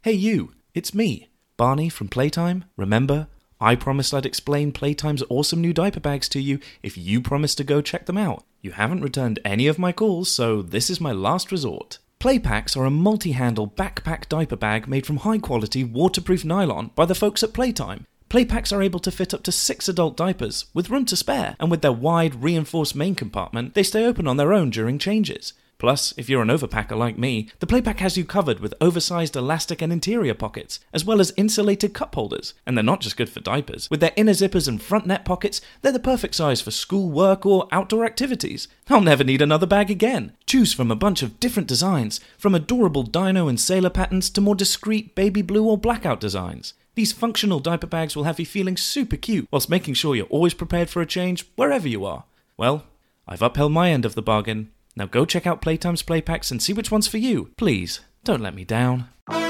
Hey you, it's me, Barney from Playtime. Remember, I promised I'd explain Playtime's awesome new diaper bags to you if you promised to go check them out. You haven't returned any of my calls, so this is my last resort. Playpacks are a multi-handle backpack diaper bag made from high-quality waterproof nylon by the folks at Playtime. Playpacks are able to fit up to 6 adult diapers, with room to spare, and with their wide, reinforced main compartment, they stay open on their own during changes. Plus, if you're an overpacker like me, the Playpack has you covered with oversized elastic and interior pockets, as well as insulated cup holders. And they're not just good for diapers. With their inner zippers and front net pockets, they're the perfect size for school, work, or outdoor activities. I'll never need another bag again. Choose from a bunch of different designs, from adorable dino and sailor patterns to more discreet baby blue or blackout designs. These functional diaper bags will have you feeling super cute, whilst making sure you're always prepared for a change wherever you are. Well, I've upheld my end of the bargain. Now go check out Playtime's Playpacks and see which one's for you. Please, don't let me down.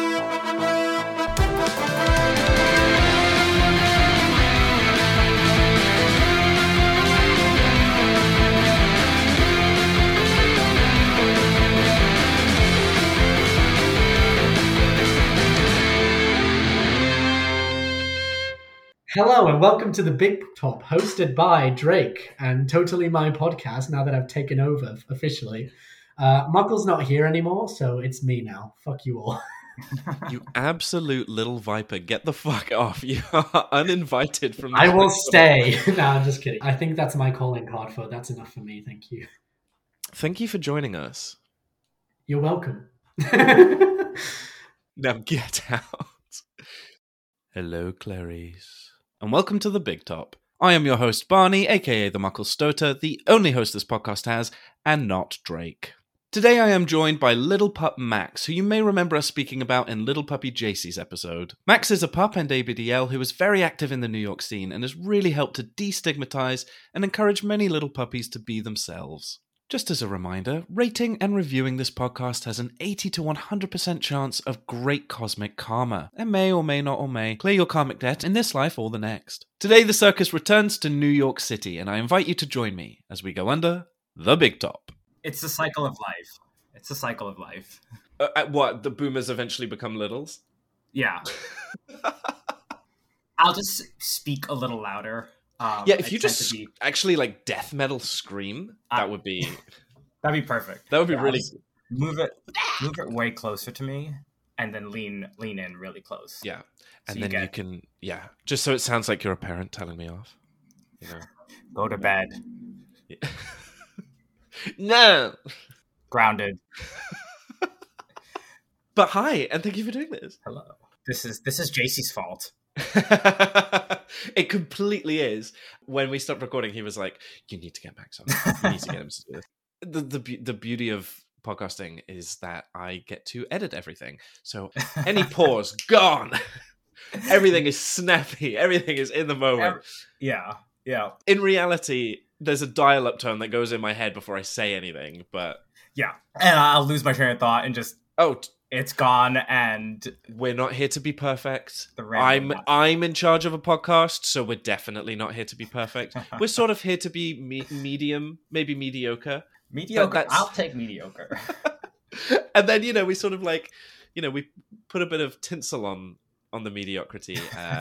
Hello and welcome to the Big Top, hosted by Drake and totally my podcast now that I've taken over officially. Muggle's not here anymore, so it's me now. Fuck you all. You absolute little viper, get the fuck off. You are uninvited from this. I will stay. No, I'm just kidding. I think that's my calling card for that's enough for me. Thank you. Thank you for joining us. You're welcome. Now get out. Hello, Clarice. And welcome to the Big Top. I am your host, Barney, aka the Muckle Stoter, the only host this podcast has, and not Drake. Today I am joined by Little Pup Max, who you may remember us speaking about in Little Puppy JC's episode. Max is a pup and ABDL who is very active in the New York scene and has really helped to destigmatize and encourage many little puppies to be themselves. Just as a reminder, rating and reviewing this podcast has an 80 to 100% chance of great cosmic karma, and may or may not or may clear your karmic debt in this life or the next. Today the circus returns to New York City, and I invite you to join me as we go under the Big Top. It's the cycle of life. It's the cycle of life. What, the boomers eventually become littles? Yeah. I'll just speak a little louder. Yeah, if you just actually like death metal scream, that would be... That'd be perfect. That would be really... Move it way closer to me, and then lean in really close. Yeah, and so then you can... Yeah, just so it sounds like you're a parent telling me off. You know? Go to bed. Yeah. No! Grounded. But hi, and thank you for doing this. Hello. This is JC's fault. It completely is. When we stopped recording, he was like, "You need to get Max on. You need to get him to do this." The beauty of podcasting is that I get to edit everything. So any pause gone. Everything is snappy. Everything is in the moment. Yeah. In reality, there's a dial-up tone that goes in my head before I say anything. But yeah, and I'll lose my train of thought and just it's gone, and we're not here to be perfect. I'm in charge of a podcast, so we're definitely not here to be perfect. We're sort of here to be medium, maybe mediocre. Mediocre. I'll take mediocre. And then we sort of like, we put a bit of tinsel on the mediocrity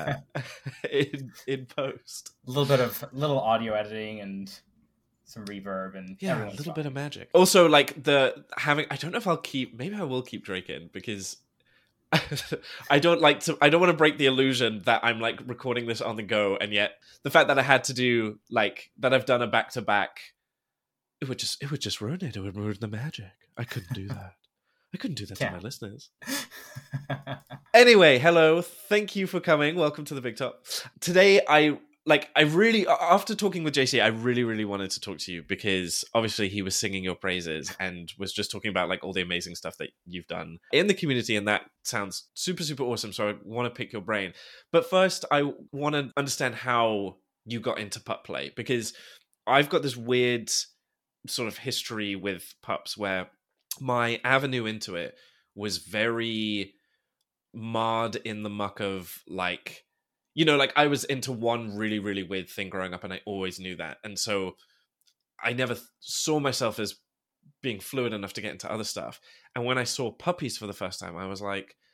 in post. A little audio editing and some reverb and a little bit of magic. Also, like I don't know if maybe I will keep Drake in, because I don't want to break the illusion that I'm like recording this on the go, and yet the fact that I had to do that I've done a back to back, it would just ruin it. It would ruin the magic. I couldn't do that. I couldn't do that to my listeners. Anyway, hello. Thank you for coming. Welcome to the Big Top. Today, I really, after talking with JC, I really, really wanted to talk to you, because obviously he was singing your praises and was just talking about like all the amazing stuff that you've done in the community. And that sounds super, super awesome. So I want to pick your brain. But first, I want to understand how you got into pup play, because I've got this weird sort of history with pups where my avenue into it was very marred in the muck of like, I was into one really, really weird thing growing up, and I always knew that. And so I never saw myself as being fluid enough to get into other stuff. And when I saw puppies for the first time, I was like,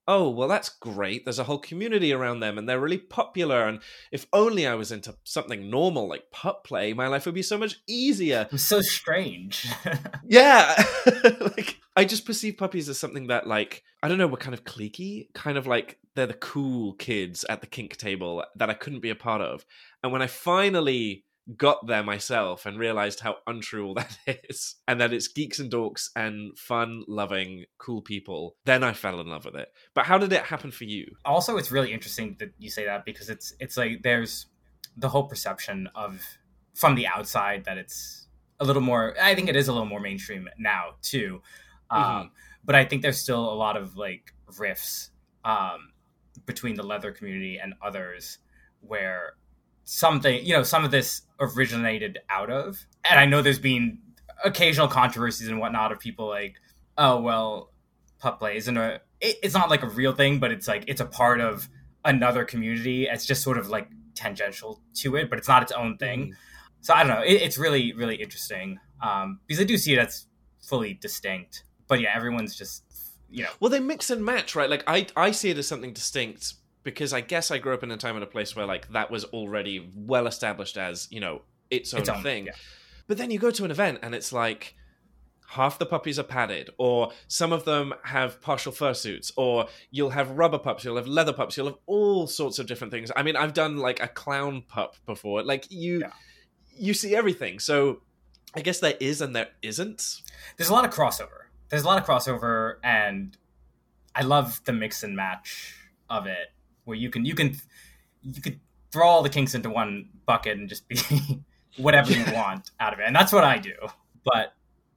oh, well, that's great. There's a whole community around them and they're really popular. And if only I was into something normal like pup play, my life would be so much easier. It was so strange. Yeah. Like, I just perceive puppies as something that, like, I don't know, we're kind of cliquey, kind of like they're the cool kids at the kink table that I couldn't be a part of. And when I finally got there myself and realized how untrue all that is, and that it's geeks and dorks and fun loving cool people, then I fell in love with it. But how did it happen for you? Also, it's really interesting that you say that, because it's like there's the whole perception of from the outside that it's a little more, I think it is a little more mainstream now too. But I think there's still a lot of like rifts between the leather community and others, where something, some of this originated out of. And I know there's been occasional controversies and whatnot of people like, oh, well, pup play isn't it's not like a real thing, but it's like, it's a part of another community. It's just sort of like tangential to it, but it's not its own thing. So I don't know. It's really, really interesting because I do see it as fully distinct. But yeah, everyone's just, Well, they mix and match, right? Like, I see it as something distinct because I guess I grew up in a time and a place where, like, that was already well established as, its own thing. Yeah. But then you go to an event and it's like half the puppies are padded, or some of them have partial fursuits, or you'll have rubber pups, you'll have leather pups, you'll have all sorts of different things. I mean, I've done, like, a clown pup before. Like, you see everything. So I guess there is and there isn't. There's a lot of crossover. And I love the mix and match of it, where you could throw all the kinks into one bucket and just be whatever you want out of it. And that's what I do. But,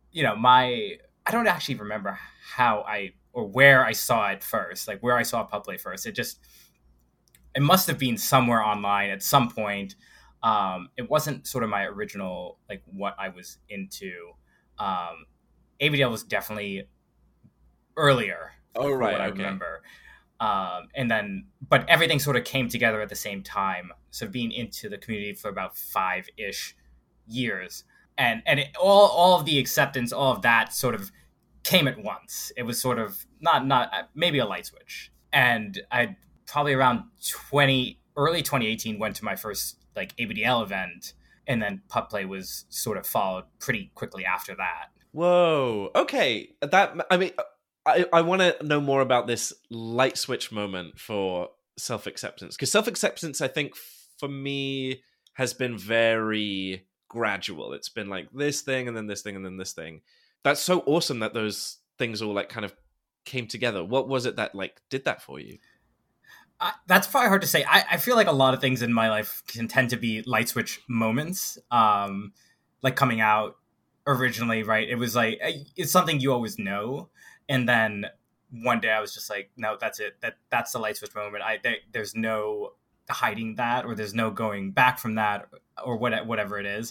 I don't actually remember where I saw it first, like where I saw pup play first. It must have been somewhere online at some point. It wasn't sort of my original, like, what I was into. ABDL was definitely earlier. Oh, right. What I remember. But everything sort of came together at the same time. So being into the community for about 5-ish years, and all of the acceptance, all of that sort of came at once. It was sort of not maybe a light switch. And I probably around early 2018 went to my first like ABDL event, and then pup play was sort of followed pretty quickly after that. Whoa. Okay. I want to know more about this light switch moment for self-acceptance, because self-acceptance, I think, for me, has been very gradual. It's been like this thing and then this thing and then this thing. That's so awesome that those things all like kind of came together. What was it that like did that for you? That's probably hard to say. I feel like a lot of things in my life can tend to be light switch moments. Like coming out originally, right? It was like, it's something you always know. And then one day I was just like, no, that's it. That's the light switch moment. There's no hiding that, or there's no going back from that, or whatever it is.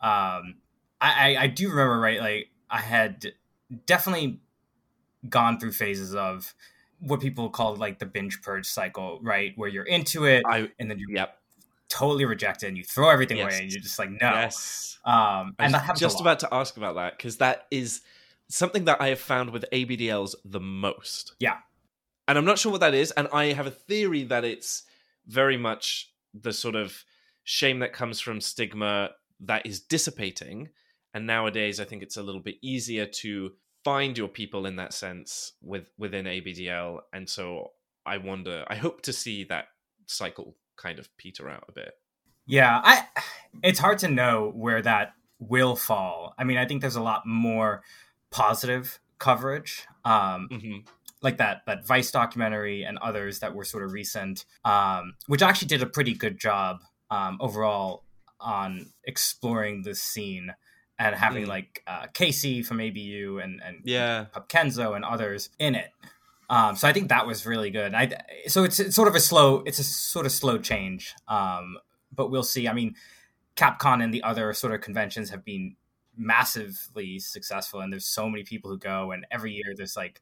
I do remember, right? Like, I had definitely gone through phases of what people call like the binge purge cycle, right? Where you're into it and then you totally reject it and you throw everything away and you're just like, no. Yes. And that happens just about to ask about that, because that is something that I have found with ABDLs the most. Yeah. And I'm not sure what that is. And I have a theory that it's very much the sort of shame that comes from stigma that is dissipating. And nowadays, I think it's a little bit easier to find your people in that sense within ABDL. And so I hope to see that cycle kind of peter out a bit. Yeah, it's hard to know where that will fall. I mean, I think there's a lot more positive coverage, like that Vice documentary and others that were sort of recent, which actually did a pretty good job overall on exploring this scene and having like Casey from ABU and Pup Kenzo and others in it. So I think that was really good. So it's sort of a slow change, but we'll see. I mean, Capcom and the other sort of conventions have been massively successful, and there's so many people who go, and every year there's like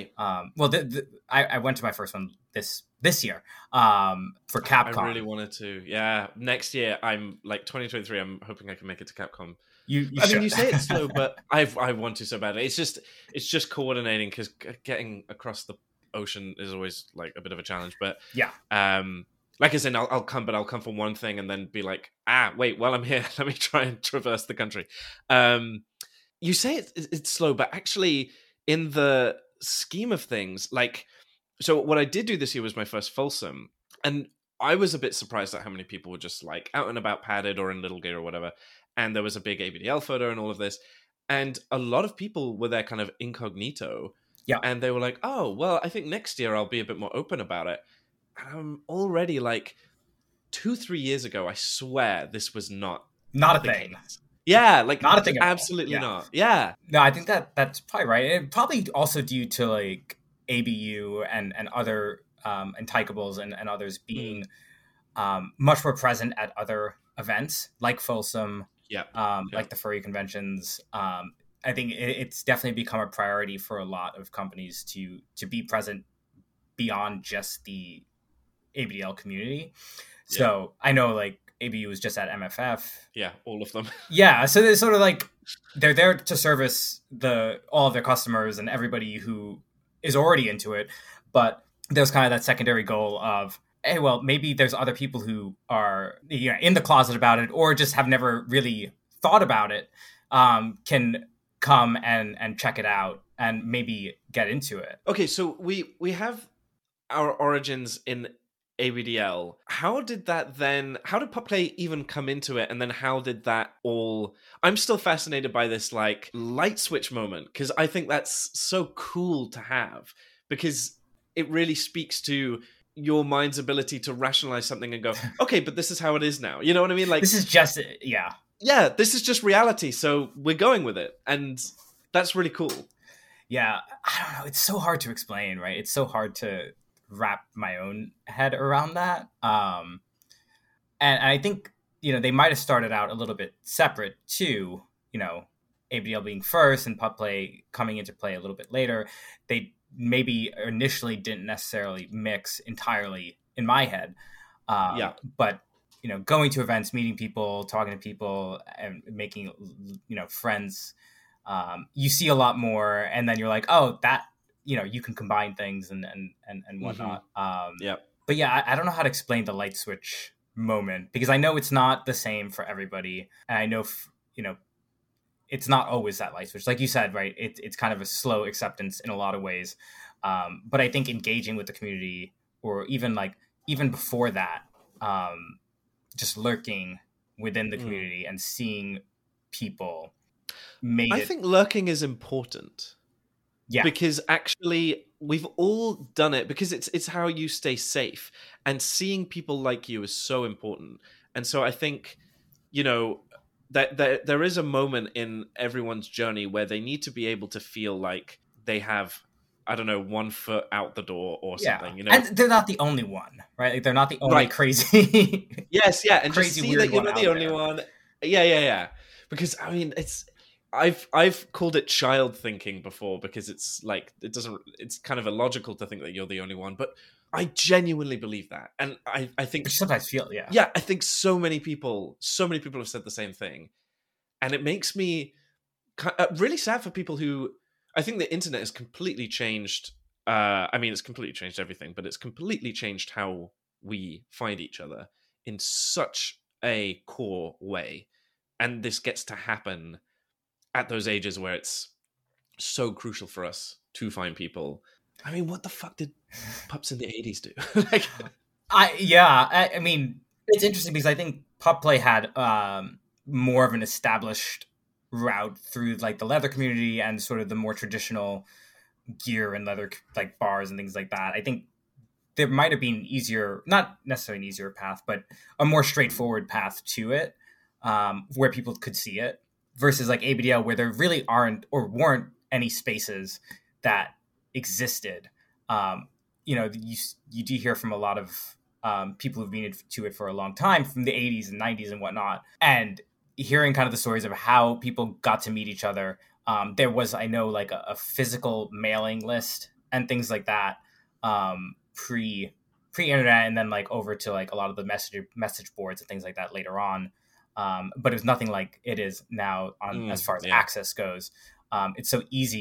I went to my first one this year for Capcom. I really wanted to. Yeah, next year I'm like 2023. I'm hoping I can make it to Capcom. You mean, you say it's slow, but I want to so badly. It's just coordinating, because getting across the ocean is always like a bit of a challenge. But yeah, like I said, I'll come for one thing and then be like, wait, while I'm here, let me try and traverse the country. You say it's slow, but actually, in the scheme of things, like, so what I did do this year was my first Folsom, and I was a bit surprised at how many people were just like out and about padded or in little gear or whatever. And there was a big ABDL photo and all of this. And a lot of people were there kind of incognito. Yeah. And they were like, oh, well, I think next year I'll be a bit more open about it. And I'm already like 2-3 years ago, I swear this was not a thing. Case. Yeah, like not a thing. Absolutely not. Yeah. No, I think that's probably right. And probably also due to like ABU and other Untykables and others being much more present at other events like Folsom, like the furry conventions. I think it's definitely become a priority for a lot of companies to be present beyond just the ABDL community. So I know like ABU was just at MFF. Yeah, all of them. Yeah, so they're sort of like they're there to service all of their customers and everybody who is already into it, but there's kind of that secondary goal of, hey, well, maybe there's other people who are in the closet about it or just have never really thought about it, can come and check it out and maybe get into it. Okay, so we have our origins in ABDL. How did Pup Play even come into it? And then how did that all... I'm still fascinated by this like light switch moment, because I think that's so cool to have, because it really speaks to your mind's ability to rationalize something and go, okay, but this is how it is now. You know what I mean? Like, this is just, yeah, this is just reality. So we're going with it. And that's really cool. Yeah. I don't know. It's so hard to explain, right? It's so hard to wrap my own head around that. And I think, they might have started out a little bit separate too, ABDL being first and Pup Play coming into play a little bit later. They maybe initially didn't necessarily mix entirely in my head. But, going to events, meeting people, talking to people and making, friends, you see a lot more. And then you're like, oh, that, you can combine things and whatnot. But yeah, I don't know how to explain the light switch moment, because I know it's not the same for everybody. And I know, it's not always that light switch. Like you said, right? It's kind of a slow acceptance in a lot of ways. But I think engaging with the community, or even before that, just lurking within the community and seeing people I think lurking is important. Yeah. Because actually we've all done it, because it's how you stay safe, and seeing people like you is so important. And so I think, that there is a moment in everyone's journey where they need to be able to feel like they have, I don't know, 1 foot out the door or something. And they're not the only one, right? Like, they're not the only crazy. Yes, yeah, and crazy, just see that you're not the only one. Yeah. Because I mean, I've called it child thinking before, because it's like it's kind of illogical to think that you're the only one, but I genuinely believe that, and I think Which sometimes feel I think so many people have said the same thing, and it makes me really sad for people who... I think the internet has completely changed. It's completely changed everything, but it's completely changed how we find each other in such a core way, and this gets to happen at those ages where it's so crucial for us to find people. I mean, what the fuck did pups in the 80s do? I mean, it's interesting because I think Pup Play had more of an established route through like the leather community and sort of the more traditional gear and leather like bars and things like that. I think there might have been not necessarily an easier path, but a more straightforward path to it, where people could see it, versus like ABDL, where there really aren't or weren't any spaces that existed. You do hear from a lot of people who've been into it for a long time, from the 80s and 90s and whatnot, and hearing kind of the stories of how people got to meet each other. There was, I know, like a physical mailing list and things like that, pre-internet, and then like over to like a lot of the message boards and things like that later on. But it was nothing like it is now as far as access goes. It's so easy.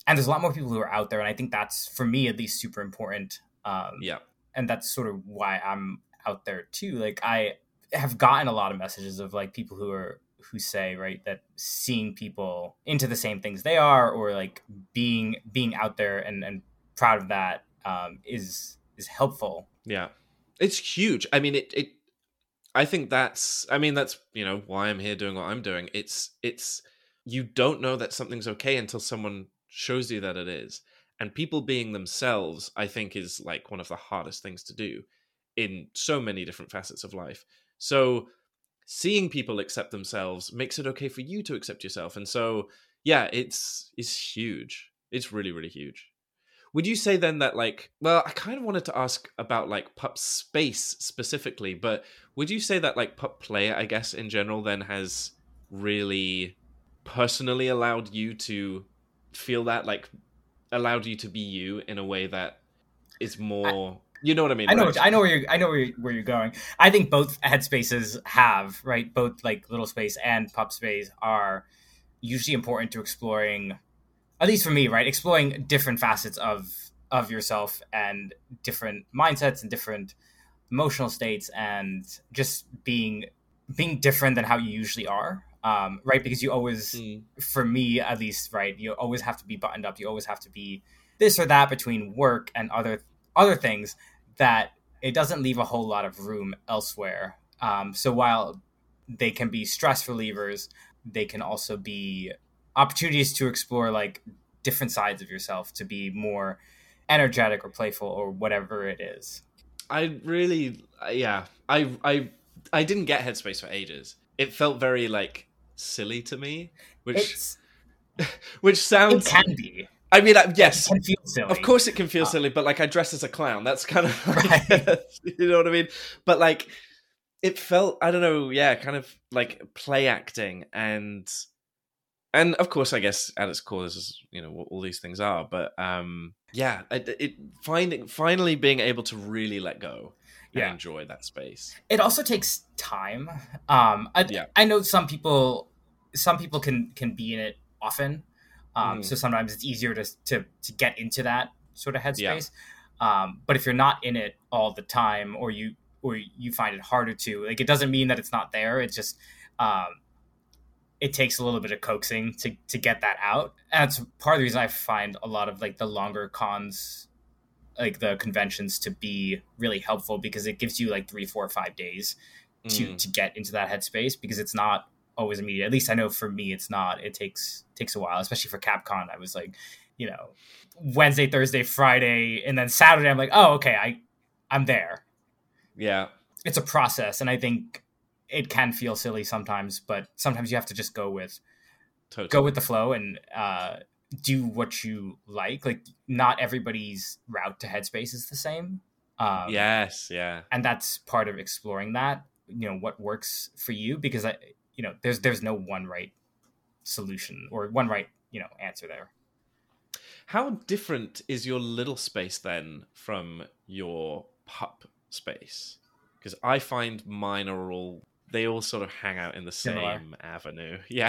And there's a lot more people who are out there. And I think that's, for me at least, super important. Yeah. And that's sort of why I'm out there too. Like, I have gotten a lot of messages of like people who say, right, that seeing people into the same things they are, or like being out there and proud of that, is helpful. Yeah. It's huge. I mean, I think that's why I'm here doing what I'm doing. It's you don't know that something's okay until someone shows you that it is. And people being themselves, I think, is like one of the hardest things to do in so many different facets of life. So seeing people accept themselves makes it okay for you to accept yourself. And so, yeah, it's huge. It's really, really huge. Would you say then that, like, well, I kind of wanted to ask about like Pup Space specifically, but would you say that like Pup Play, I guess in general, then has really personally allowed you to feel that, like allowed you to be you in a way that is more, you know what I mean? I know, right? I know where you're going. I think both headspaces have, right, both like Little Space and Pup Space are usually important to exploring, at least for me, right, exploring different facets of yourself and different mindsets and different emotional states, and just being different than how you usually are, right? Because you always, for me at least, right, you always have to be buttoned up. You always have to be this or that between work and other things, that it doesn't leave a whole lot of room elsewhere. So while they can be stress relievers, they can also be opportunities to explore like different sides of yourself, to be more energetic or playful or whatever it is. I really, I didn't get Headspace for ages. It felt very like silly to me, which sounds, it can be. I mean, yes, it can feel silly. Of course it can feel silly, but like I dress as a clown. That's kind of like, right. You know what I mean? But like it felt, I don't know, kind of like play acting, and of course, I guess at its core, this is, what all these things are. But finally being able to really let go and enjoy that space. It also takes time. I know some people can be in it often. So sometimes it's easier to get into that sort of headspace. Yeah. But if you're not in it all the time, or you find it harder to, like, it doesn't mean that it's not there. It's just, it takes a little bit of coaxing to get that out. And that's part of the reason I find a lot of like the longer cons, like the conventions, to be really helpful, because it gives you like 3, 4, 5 days to get into that headspace, because it's not always immediate. At least I know for me, it's not. It takes a while, especially for CapCon. I was like, Wednesday, Thursday, Friday, and then Saturday, I'm like, oh, okay, I'm there. Yeah. It's a process, and I think it can feel silly sometimes, but sometimes you have to just go with the flow and do what you like. Like, not everybody's route to headspace is the same. Yes, yeah. And that's part of exploring that, what works for you, because there's no one right solution or one right, answer there. How different is your Little Space then from your Pup Space? Because I find mine they all sort of hang out in the same avenue. Yeah.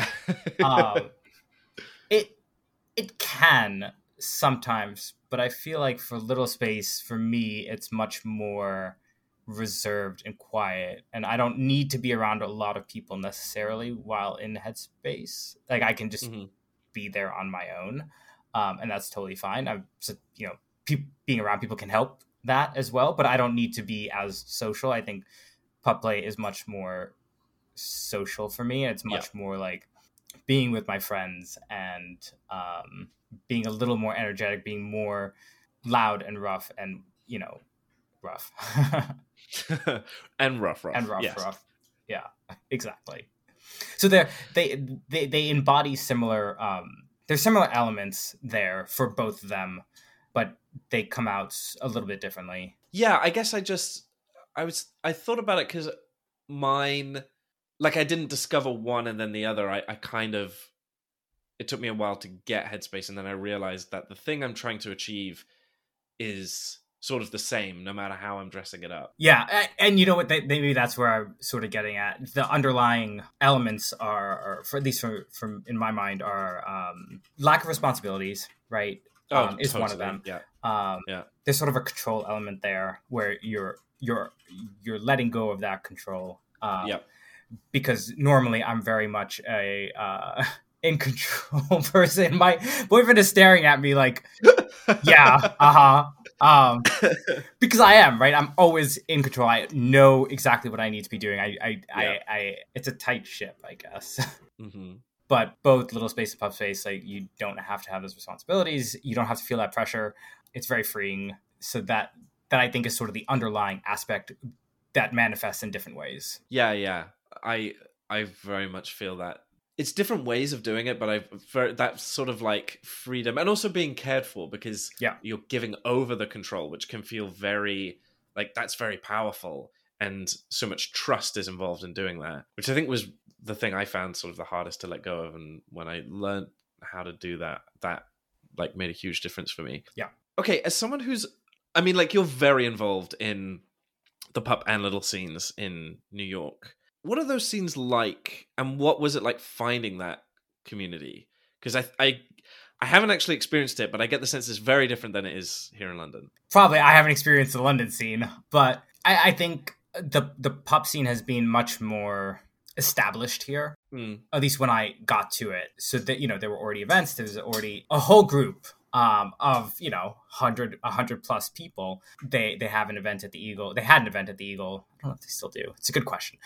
It can sometimes, but I feel like for Little Space, for me, it's much more reserved and quiet, and I don't need to be around a lot of people necessarily while in headspace. Like, I can just be there on my own, and that's totally fine. I'm just, being around people can help that as well, but I don't need to be as social. I think Pup Play is much more social for me, and it's much more like being with my friends and being a little more energetic, being more loud and rough, and rough. and rough. Yeah, exactly. So they embody similar. There's similar elements there for both of them, but they come out a little bit differently. Yeah, I guess I thought about it because mine, like, I didn't discover one and then the other. I kind of, it took me a while to get Headspace, and then I realized that the thing I'm trying to achieve is sort of the same, no matter how I'm dressing it up. Yeah, and you know what? Maybe that's where I'm sort of getting at. The underlying elements are for at least from in my mind, are lack of responsibilities, right? Is totally. one of them. Yeah. Yeah. There's sort of a control element there where you're letting go of that control. Yeah. Because normally I'm very much a in control person. My boyfriend is staring at me like, yeah, because I am, right. I'm always in control. I know exactly what I need to be doing. I it's a tight ship, I guess. Mm-hmm. But both Little Space and Pub Space, like, you don't have to have those responsibilities. You don't have to feel that pressure. It's very freeing. So that I think is sort of the underlying aspect that manifests in different ways. Yeah. I very much feel that. It's different ways of doing it, but that sort of like freedom and also being cared for, because you're giving over the control, which can feel very like that's very powerful, and so much trust is involved in doing that, which I think was the thing I found sort of the hardest to let go of. And when I learned how to do that like made a huge difference for me. Yeah. Okay, as someone you're very involved in the pup and little scenes in New York. What are those scenes like, and what was it like finding that community? Because I haven't actually experienced it, but I get the sense it's very different than it is here in London. Probably I haven't experienced the London scene, but I think the pup scene has been much more established here, at least when I got to it. So that, there were already events. There's already a whole group of 100 plus people. They have an event at the Eagle. They had an event at the Eagle. I don't know if they still do. It's a good question.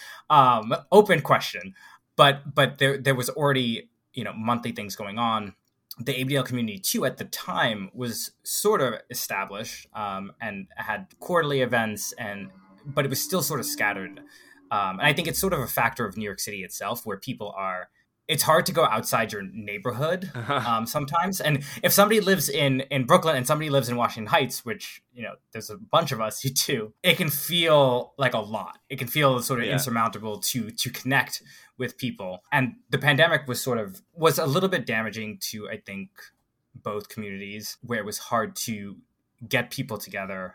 Open question. But there was already monthly things going on. The ABDL community too at the time was sort of established and had quarterly events, but it was still sort of scattered. And I think it's sort of a factor of New York City itself, where people are. It's hard to go outside your neighborhood sometimes. And if somebody lives in Brooklyn and somebody lives in Washington Heights, which, there's a bunch of us who do, it can feel like a lot. It can feel sort of insurmountable to connect with people. And the pandemic was a little bit damaging to, I think, both communities, where it was hard to get people together.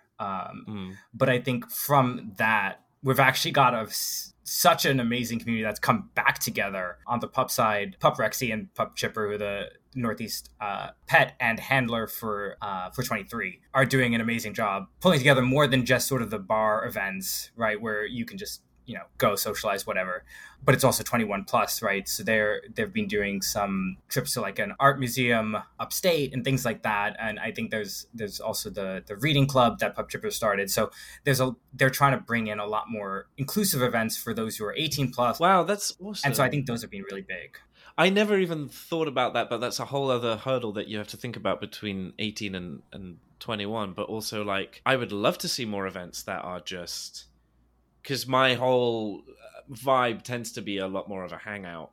But I think from that, we've actually got such an amazing community that's come back together on the pup side. Pup Rexy and Pup Chipper, who are the Northeast pet and handler for 23, are doing an amazing job pulling together more than just sort of the bar events, right, where you can just go socialize, whatever. But it's also 21 plus, right? So they've been doing some trips to like an art museum upstate and things like that. And I think there's also the reading club that Pup Chipper started. So they're trying to bring in a lot more inclusive events for those who are 18 plus. Wow, that's awesome. And so I think those have been really big. I never even thought about that, but that's a whole other hurdle that you have to think about between 18 and 21. But also, like, I would love to see more events that are just... Because my whole vibe tends to be a lot more of a hangout,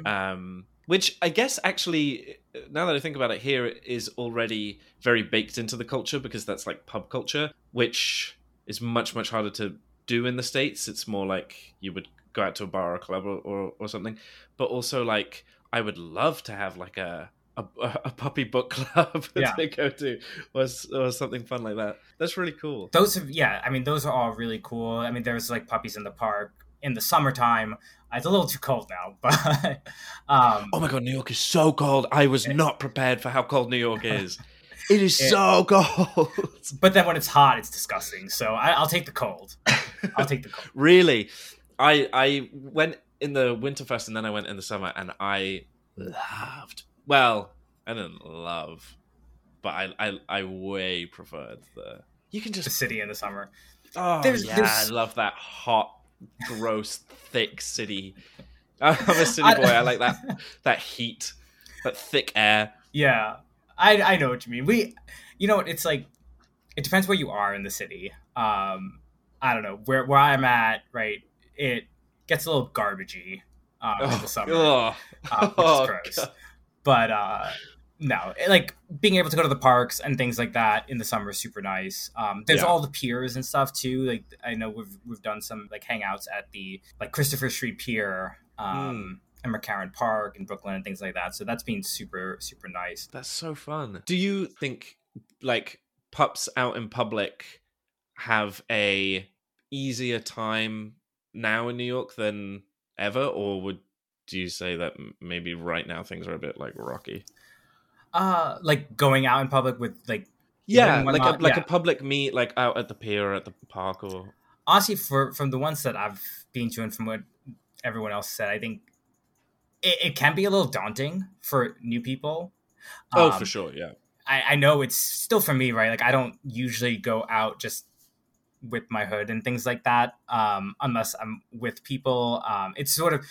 which I guess actually, now that I think about it, here is already very baked into the culture, because that's like pub culture, which is much, much harder to do in the States. It's more like you would go out to a bar or a club or something. But also, like, I would love to have like a puppy book club to go to, or something fun like that. That's really cool. Those are all really cool. I mean, there's like puppies in the park in the summertime. It's a little too cold now, but oh my god, New York is so cold. I was not prepared for how cold New York is. It is so cold. But then when it's hot, it's disgusting. So I'll take the cold. I'll take the cold. Really, I went in the Winterfest and then I went in the summer, and I loved. Well, I didn't love, but I way preferred the city in the summer. Oh, I love that hot, gross, thick city. I'm a city boy. I like that heat, that thick air. Yeah, I know what you mean. It's like, it depends where you are in the city. I don't know where I'm at. Right, it gets a little garbagey in the summer, which is gross. God. But no, like being able to go to the parks and things like that in the summer is super nice. There's all the piers and stuff too. Like I know we've done some like hangouts at the like Christopher Street Pier and McCarran Park in Brooklyn and things like that. So that's been super, super nice. That's so fun. Do you think like pups out in public have a easier time now in New York than ever, or do you say that maybe right now things are a bit like rocky? Like going out in public with like a public meet, like out at the pier or at the park, or honestly, from the ones that I've been to and from what everyone else said, I think it can be a little daunting for new people. For sure, yeah. I know it's still for me, right? Like I don't usually go out just with my hood and things like that, unless I'm with people. It's sort of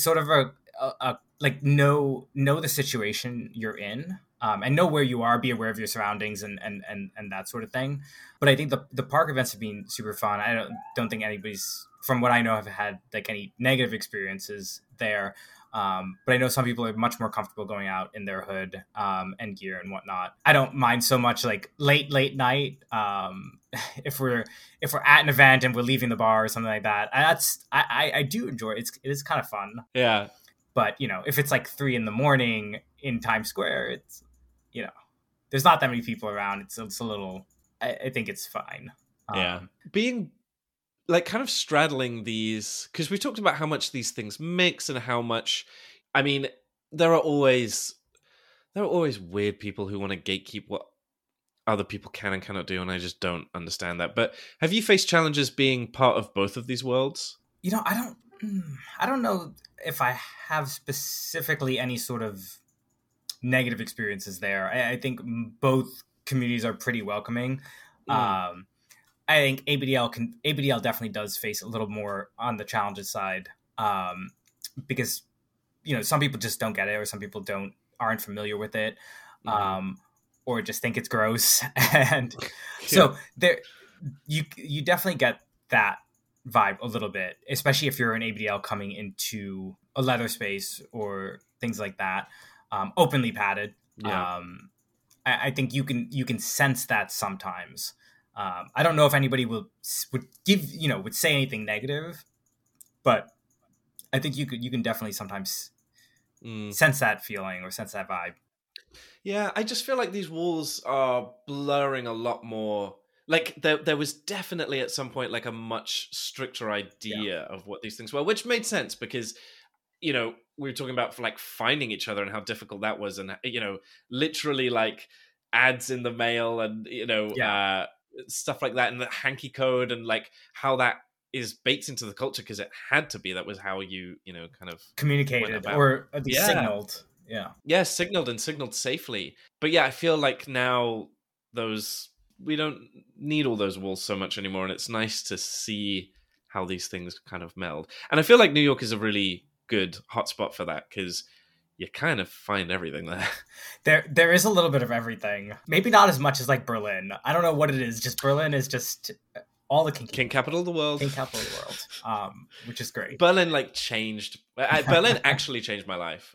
a like know the situation you're in, and know where you are, be aware of your surroundings and that sort of thing. But I think the park events have been super fun. I don't think anybody's, from what I know, have had like any negative experiences there. But I know some people are much more comfortable going out in their hood and gear and whatnot. I don't mind so much like late night. If we're at an event and we're leaving the bar or something like that, I do enjoy it. It is kind of fun. Yeah. But if it's like 3 a.m. in Times Square, it's there's not that many people around. It's a little. I think it's fine. Yeah. Being like kind of straddling these, because we talked about how much these things mix and how much, I mean, there are always weird people who want to gatekeep what other people can and cannot do, and I just don't understand that. But have you faced challenges being part of both of these worlds? I don't know if I have specifically any sort of negative experiences there. I think both communities are pretty welcoming. I think ABDL definitely does face a little more on the challenges side, because some people just don't get it, or some people aren't familiar with it, or just think it's gross, and so there you definitely get that vibe a little bit, especially if you're an ABDL coming into a leather space or things like that, openly padded. Yeah. I think you can sense that sometimes. I don't know if anybody would say anything negative, but I think you can definitely sometimes sense that feeling or sense that vibe. Yeah, I just feel like these walls are blurring a lot more. Like there was definitely at some point like a much stricter idea of what these things were, which made sense because we were talking about like finding each other and how difficult that was, and literally like ads in the mail and stuff like that, and the hanky code, and like how that is baked into the culture because it had to be. That was how you kind of communicated or signaled. Signaled safely. But I feel like now we don't need all those walls so much anymore, and it's nice to see how these things kind of meld. And I feel like New York is a really good hotspot for that because you kind of find everything there. There is a little bit of everything. Maybe not as much as like Berlin. I don't know what it is. Just Berlin is just all the King capital of the world. King capital of the world, which is great. Berlin changed. Berlin actually changed my life.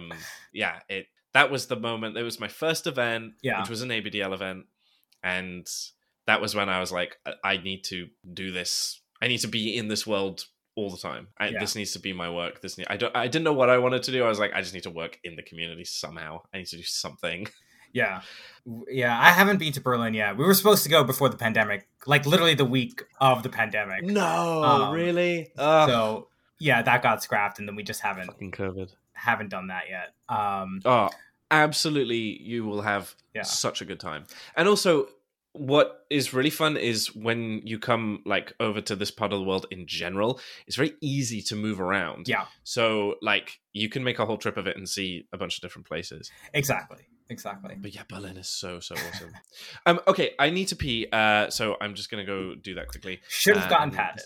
That was the moment. It was my first event, which was an ABDL event, and that was when I was like, I need to do this. I need to be in this world all the time. This needs to be my work. I didn't know what I wanted to do. I was like, I just need to work in the community somehow. I need to do something. Yeah. I haven't been to Berlin yet. We were supposed to go before the pandemic, like literally the week of the pandemic. No, really? So that got scrapped, and then we just haven't done that yet. Absolutely, you will have such a good time. And also, what is really fun is when you come like over to this part of the world in general, it's very easy to move around. Yeah. So like you can make a whole trip of it and see a bunch of different places. Exactly. But Berlin is so awesome. Okay, I need to pee, so I'm just gonna go do that quickly. Should have gotten padded.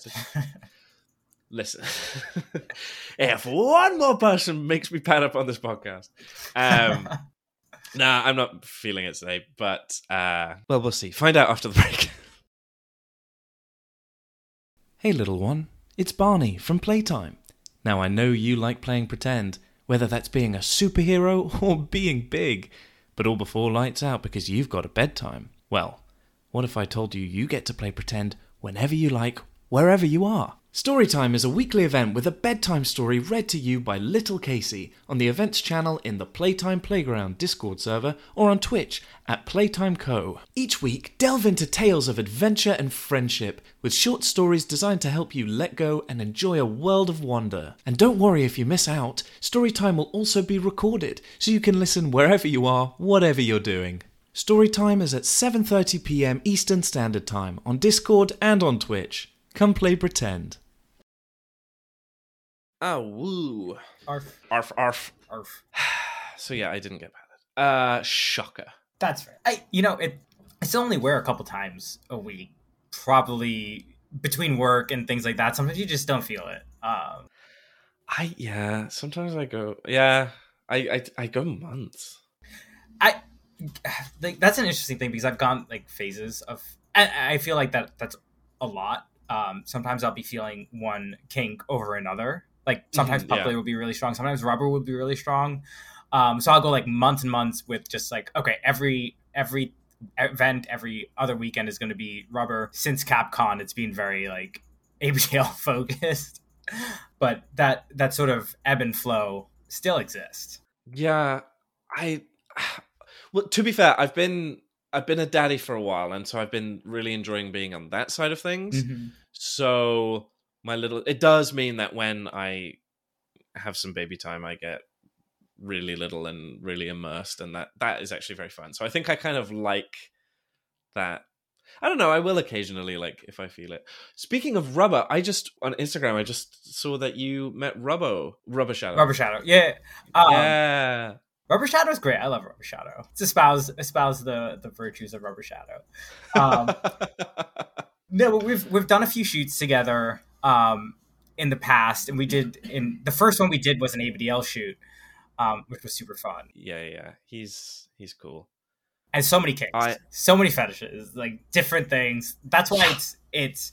Listen, if one more person makes me pad up on this podcast, nah, I'm not feeling it today, but we'll see. Find out after the break. Hey little one, it's Barney from Playtime. Now I know you like playing pretend, whether that's being a superhero or being big, but all before lights out because you've got a bedtime. Well, what if I told you get to play pretend whenever you like, wherever you are. Storytime is a weekly event with a bedtime story read to you by Little Casey on the events channel in the Playtime Playground Discord server or on Twitch at Playtime Co. Each week, delve into tales of adventure and friendship with short stories designed to help you let go and enjoy a world of wonder. And don't worry if you miss out, Storytime will also be recorded so you can listen wherever you are, whatever you're doing. Storytime is at 7:30 p.m. Eastern Standard Time on Discord and on Twitch. Come play pretend. Oh, woo. Arf. Arf, arf. Arf. So yeah, I didn't get that. Shocker. That's fair. I still only wear a couple times a week, probably between work and things like that. Sometimes you just don't feel it. Sometimes I go. Yeah, I go months. That's an interesting thing because I've gone like phases of. I feel like that's a lot. Sometimes I'll be feeling one kink over another. Like sometimes pup play will be really strong. Sometimes rubber will be really strong. So I'll go like months and months with just like, okay, every event, every other weekend is going to be rubber. Since Capcom, it's been very like ABL focused, but that sort of ebb and flow still exists. Yeah, well, to be fair, I've been a daddy for a while, and so I've been really enjoying being on that side of things. Mm-hmm. So it does mean that when I have some baby time, I get really little and really immersed, and that is actually very fun. So I think I kind of like that. I don't know, I will occasionally, like, if I feel it. Speaking of rubber, on Instagram, I just saw that you met Rubber Shadow. Yeah. Yeah. Rubber Shadow is great. I love Rubber Shadow. It's espouse the virtues of Rubber Shadow. No, but we've done a few shoots together in the past, and the first one we did was an ABDL shoot, which was super fun. Yeah, he's cool. And so many kicks, so many fetishes, like different things. That's why it's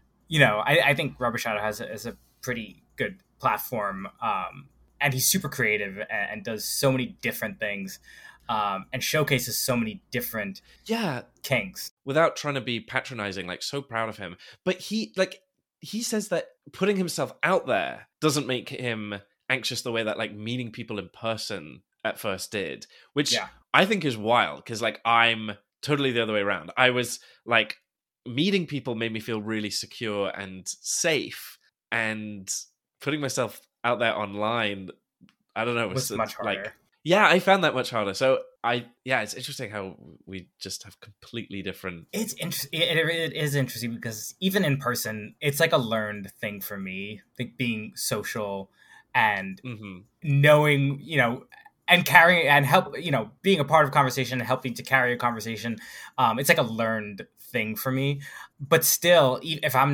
I think Rubber Shadow has a pretty good platform, and he's super creative and does so many different things. And showcases so many different kinks. Without trying to be patronizing, like, so proud of him. But he says that putting himself out there doesn't make him anxious the way that, like, meeting people in person at first did, which I think is wild, because, like, I'm totally the other way around. I was, like, meeting people made me feel really secure and safe, and putting myself out there online, I don't know, was much harder. Like, yeah, I found that much harder. So it's interesting how we just have completely different. It's interesting. It is interesting because even in person, it's like a learned thing for me. Like being social and knowing, and carrying and help, being a part of conversation and helping to carry a conversation. It's like a learned thing for me. But still, if I'm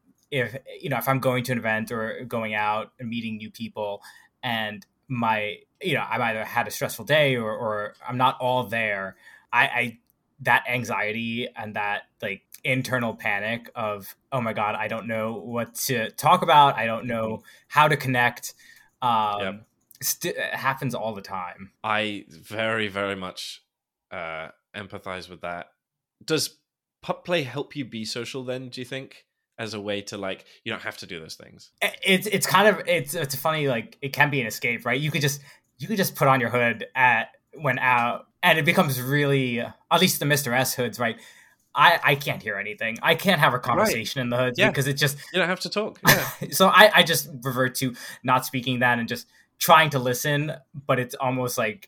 I'm going to an event or going out and meeting new people, and I've either had a stressful day or I'm not all there, I that anxiety and that like internal panic of, oh my God, I don't know what to talk about. I don't know how to connect. It happens all the time. I very, very much empathize with that. Does pup play help you be social then, do you think? As a way to, like, you don't have to do those things. It's kind of it's funny, like it can be an escape, right? You could just put on your hood when out, and it becomes really, at least the Mr. S hoods, right? I can't hear anything. I can't have a conversation in the hoods because it just, you don't have to talk. Yeah. So I just revert to not speaking that and just trying to listen, but it's almost like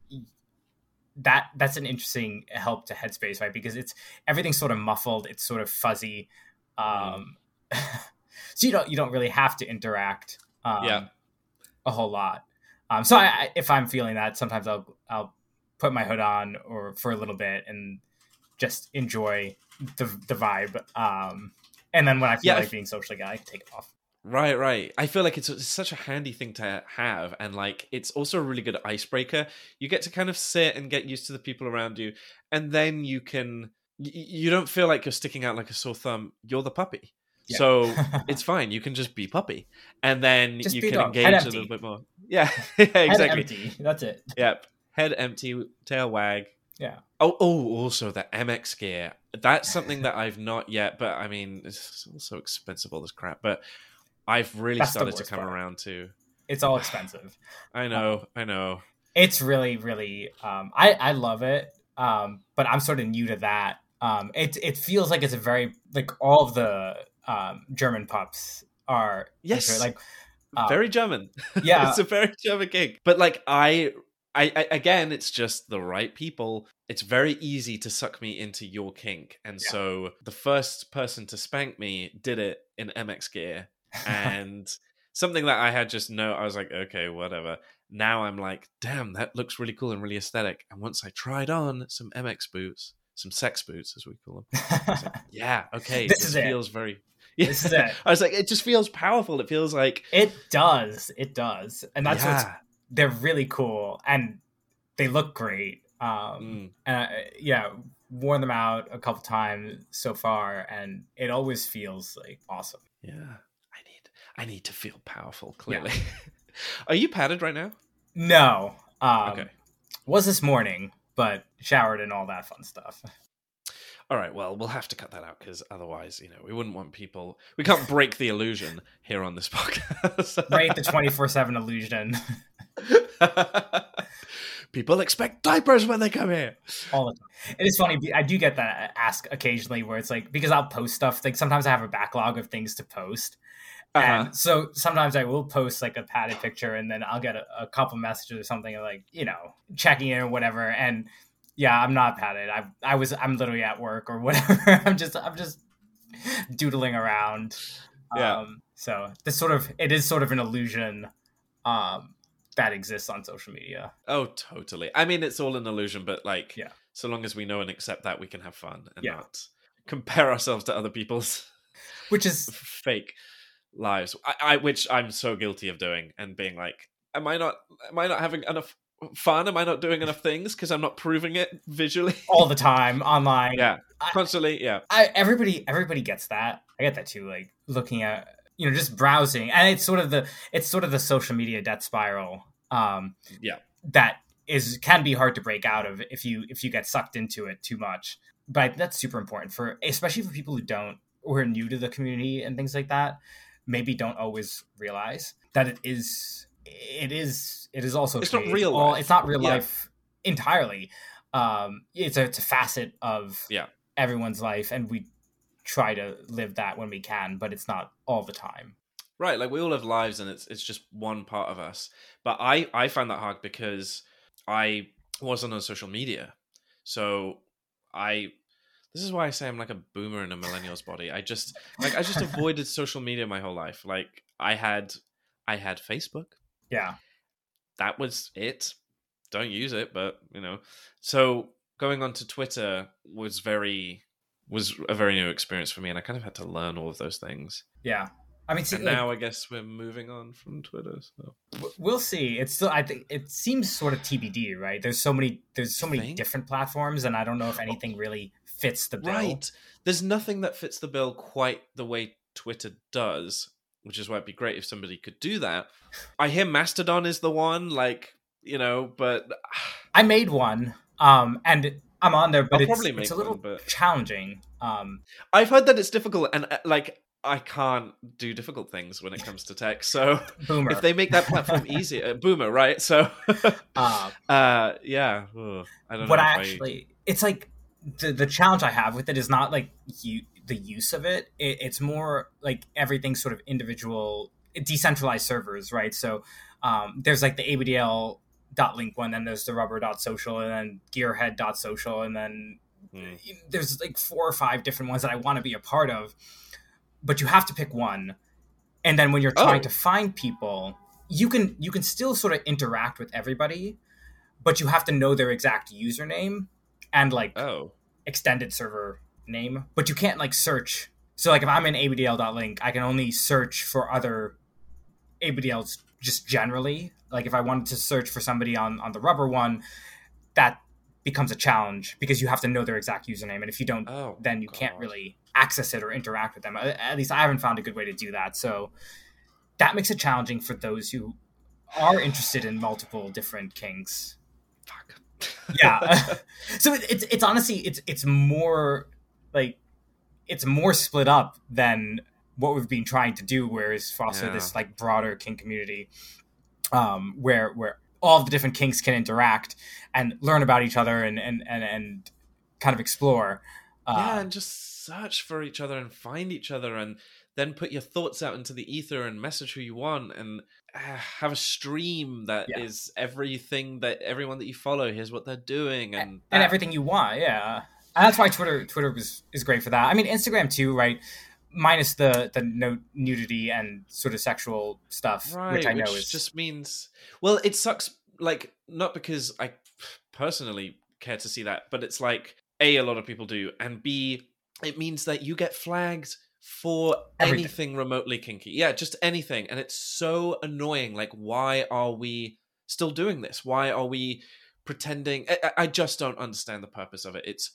that's an interesting help to headspace, right? Because everything's sort of muffled, it's sort of fuzzy. So you don't really have to interact a whole lot. So if I'm feeling that, sometimes I'll put my hood on or for a little bit and just enjoy the vibe. And then when I feel like being social again, I can take it off. Right. I feel like it's such a handy thing to have, and like it's also a really good icebreaker. You get to kind of sit and get used to the people around you, and then you don't feel like you're sticking out like a sore thumb. You're the puppy. Yeah. So it's fine. You can just be puppy, and then you can engage a little bit more. Yeah, exactly. Head empty. That's it. Yep. Head empty, tail wag. Yeah. Also the MX gear. That's something that I've not yet, but I mean, it's also expensive, all this crap. But I've really started to come around to. It's all expensive. I know. It's really, really. I love it, but I'm sort of new to that. It feels like it's a very like all of the German pups are like very German. Yeah, it's a very German gig. But like I again, it's just the right people. It's very easy to suck me into your kink, and so the first person to spank me did it in MX gear, and something that I had I was like, okay, whatever. Now I'm like, damn, that looks really cool and really aesthetic. And once I tried on some MX boots, some sex boots as we call them, I was like, yeah, okay, this feels very. Yeah. This is it. I was like, it just feels powerful. It feels like it does, and that's what's. They're really cool and they look great. And worn them out a couple times so far, and it always feels like awesome. Yeah, I need to feel powerful. Clearly, Are you padded right now? No. Okay. Was this morning, but showered and all that fun stuff. All right, well, we'll have to cut that out because otherwise, we wouldn't want people. We can't break the illusion here on this podcast. Break the 24/7 illusion. People expect diapers when they come here. All the time. It is funny. I do get that ask occasionally where it's like, because I'll post stuff. Like sometimes I have a backlog of things to post. And so sometimes I will post like a padded picture and then I'll get a couple messages or something like, checking in or whatever. And yeah, I'm not padded. I'm literally at work or whatever. I'm just doodling around. Yeah. So it is sort of an illusion that exists on social media. Oh, totally. I mean, it's all an illusion, but so long as we know and accept that, we can have fun and not compare ourselves to other people's which is fake lives. Which I'm so guilty of doing and being like, am I not having enough fun? Am I not doing enough things because I'm not proving it visually all the time online? Yeah, constantly. Yeah, everybody gets that. I get that too. Like looking at just browsing, and it's sort of the social media death spiral. That can be hard to break out of if you get sucked into it too much. But that's super important especially for people who are new to the community and things like that. Maybe don't always realize that it is also it's not real life. It's not real life entirely. It's a facet of everyone's life, and we try to live that when we can, but it's not all the time. Right, like we all have lives, and it's just one part of us. But I find that hard because I wasn't on social media, so this is why I say I'm like a boomer in a millennial's body. I just avoided social media my whole life. Like I had Facebook. Yeah. That was it. Don't use it, but So going on to Twitter was a very new experience for me, and I kind of had to learn all of those things. Yeah. I mean, now I guess we're moving on from Twitter. So we'll see. It's still, I think it seems sort of TBD, right? There's so many different platforms, and I don't know if anything really fits the bill. Right. There's nothing that fits the bill quite the way Twitter does, which is why it'd be great if somebody could do that. I hear Mastodon is the one, but I made one, and I'm on there, but it's a little challenging. I've heard that it's difficult, and I can't do difficult things when it comes to tech. So Boomer. If they make that platform easier, Boomer, right? So yeah. Ugh, I don't know. It's like the challenge I have with it is not like the use of it. It's more like everything's sort of individual, decentralized servers, right? So there's like the ABDL.link one, then there's the rubber.social, and then gearhead.social, and then there's like 4 or 5 different ones that I want to be a part of. But you have to pick one, and then when you're trying to find people, you can still sort of interact with everybody, but you have to know their exact username and extended server name. But you can't search. So if I'm in abdl.link, I can only search for other ABDLs just generally. Like if I wanted to search for somebody on the rubber one, that becomes a challenge because you have to know their exact username, and if you don't, then you can't really access it or interact with them. At least I haven't found a good way to do that. So that makes it challenging for those who are interested in multiple different kinks. Fuck. Yeah. So it's honestly it's more like it's more split up than what we've been trying to do, whereas foster this like broader kink community, where all of the different kinks can interact and learn about each other and kind of explore. And just search for each other and find each other, and then put your thoughts out into the ether and message who you want, and have a stream that is everything that everyone that you follow, here's what they're doing, and everything you want. Yeah, and that's why Twitter is great for that. I mean, Instagram too, right? Minus the no nudity and sort of sexual stuff, right, which I know just means, well, it sucks. Like, not because I personally care to see that, but it's like, A, a lot of people do, and B, it means that you get flagged for anything remotely kinky. Yeah, just anything. And it's so annoying. Like, why are we still doing this? Why are we pretending? I just don't understand the purpose of it. It's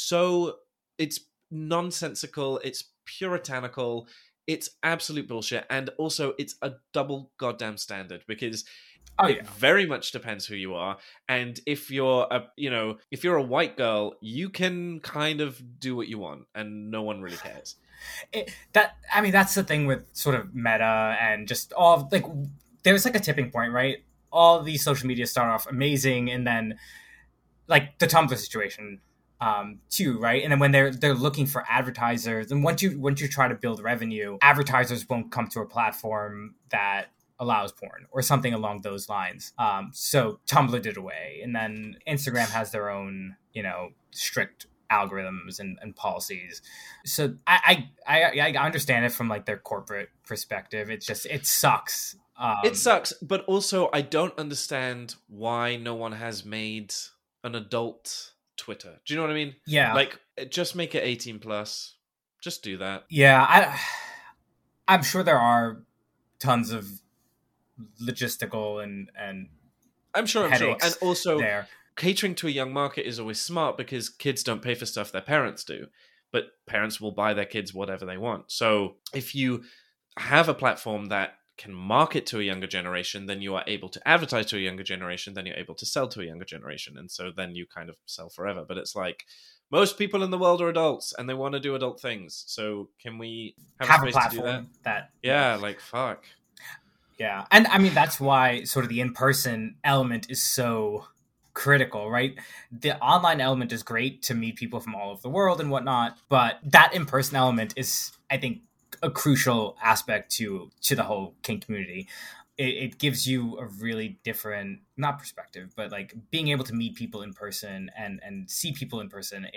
nonsensical. It's puritanical. It's absolute bullshit. And also, it's a double goddamn standard, because it very much depends who you are. And if you're a white girl, you can kind of do what you want and no one really cares. That's the thing with sort of Meta and just all, like, there's like a tipping point, right? All these social media start off amazing, and then like the Tumblr situation too, right? And then when they're looking for advertisers, and once you try to build revenue, advertisers won't come to a platform that allows porn or something along those lines. So Tumblr did away, and then Instagram has their own, strict algorithms and policies. So I understand it from like their corporate perspective. It sucks. It sucks, but also I don't understand why no one has made an adult Twitter. Do you know what I mean? Yeah. Like, just make it 18 plus. Just do that. Yeah, I'm sure there are tons of logistical and I'm sure. And also there. Catering to a young market is always smart, because kids don't pay for stuff their parents do, but parents will buy their kids whatever they want. So if you have a platform that can market to a younger generation, then you are able to advertise to a younger generation, then you're able to sell to a younger generation, and so then you kind of sell forever. But it's like, most people in the world are adults and they want to do adult things, so can we have a space to do that? Like, fuck. Yeah, and I mean, that's why sort of the in-person element is so critical, right? The online element is great to meet people from all over the world and whatnot, but that in-person element is, I think, a crucial aspect to the whole kink community. It gives you a really different, not perspective, but like being able to meet people in person and see people in person.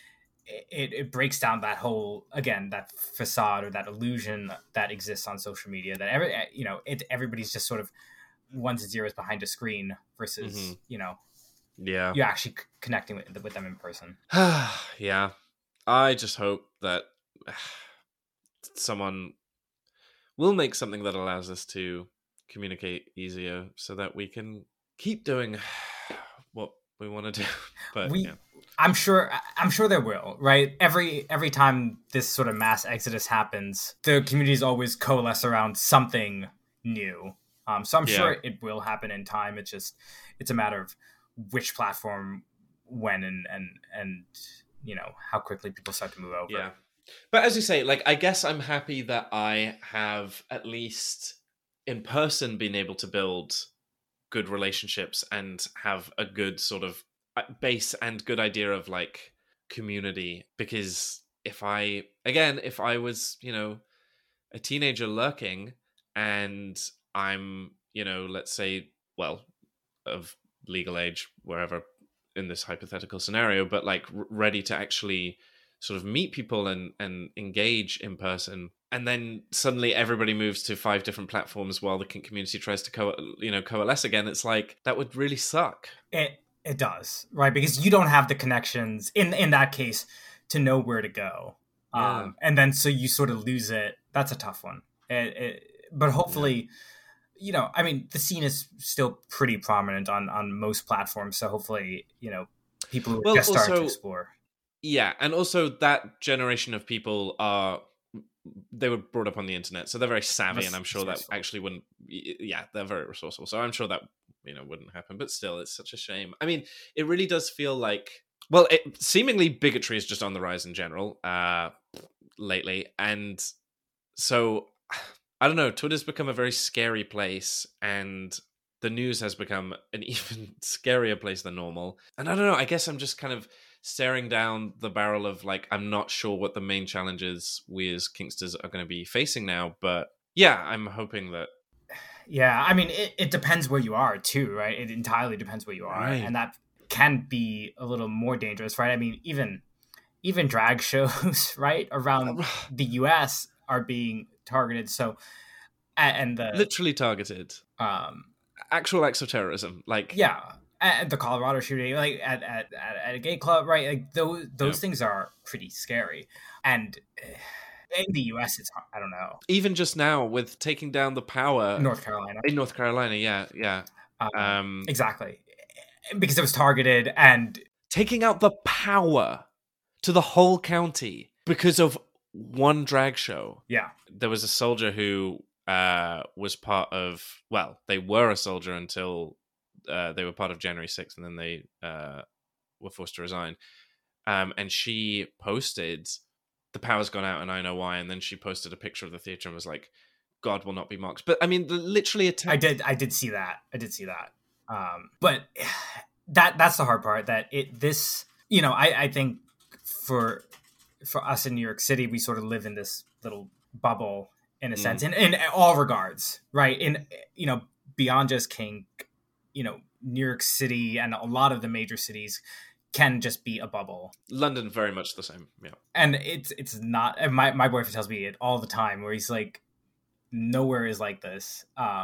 It breaks down that whole, again, that facade or that illusion that exists on social media, that everybody's just sort of ones and zeros behind a screen versus you're actually connecting with them in person. Yeah, I just hope that someone will make something that allows us to communicate easier, so that we can keep doing what we want to do. But I'm sure there will, right? Every time this sort of mass exodus happens, the communities always coalesce around something new. So I'm sure it will happen in time. It's a matter of which platform, when, and how quickly people start to move over. Yeah. But as you say, like, I guess I'm happy that I have at least in person been able to build good relationships and have a good sort of base and good idea of like community. Because if I was, a teenager lurking, and I'm, let's say, well, of legal age, wherever in this hypothetical scenario, but like ready to actually sort of meet people and engage in person, and then suddenly everybody moves to 5 different platforms while the kink community tries to coalesce again, it's like, that would really suck. It does, right? Because you don't have the connections in that case to know where to go. And then so you sort of lose it. That's a tough one. But hopefully, I mean, the scene is still pretty prominent on most platforms. So hopefully, people who are just starting to explore. Yeah, and also that generation of people they were brought up on the internet, so they're very savvy, and I'm sure that actually wouldn't. Yeah, they're very resourceful, so I'm sure that wouldn't happen. But still, it's such a shame. I mean, it really does feel like, well, seemingly bigotry is just on the rise in general lately. And so, I don't know, Twitter's become a very scary place, and the news has become an even scarier place than normal. And I don't know, I guess I'm just kind of staring down the barrel of, like, I'm not sure what the main challenges we as Kingsters are going to be facing now. But yeah, I'm hoping that... Yeah, I mean, it depends where you are, too, right? It entirely depends where you are. Right. And that can be a little more dangerous, right? I mean, even drag shows, right, around the US are being targeted. So, and the... Literally targeted. Actual acts of terrorism, like... Yeah, at the Colorado shooting, like at a gay club, right? Like those things are pretty scary. And in the US, it's, I don't know. Even just now with taking down the power... In North Carolina, yeah. Exactly. Because it was targeted and... Taking out the power to the whole county because of one drag show. Yeah. There was a soldier who was part of... Well, they were a soldier until they were part of January 6th, and then they were forced to resign. And she posted, "The power's gone out and I know why," and then she posted a picture of the theater and was like, "God will not be mocked." But I mean, literally I did see that. But that's the hard part, that I think for us in New York City, we sort of live in this little bubble in a sense, in all regards, right? In, beyond just kink, New York City and a lot of the major cities can just be a bubble. London, very much the same. Yeah. And it's not, and my boyfriend tells me it all the time, where he's like, nowhere is like this.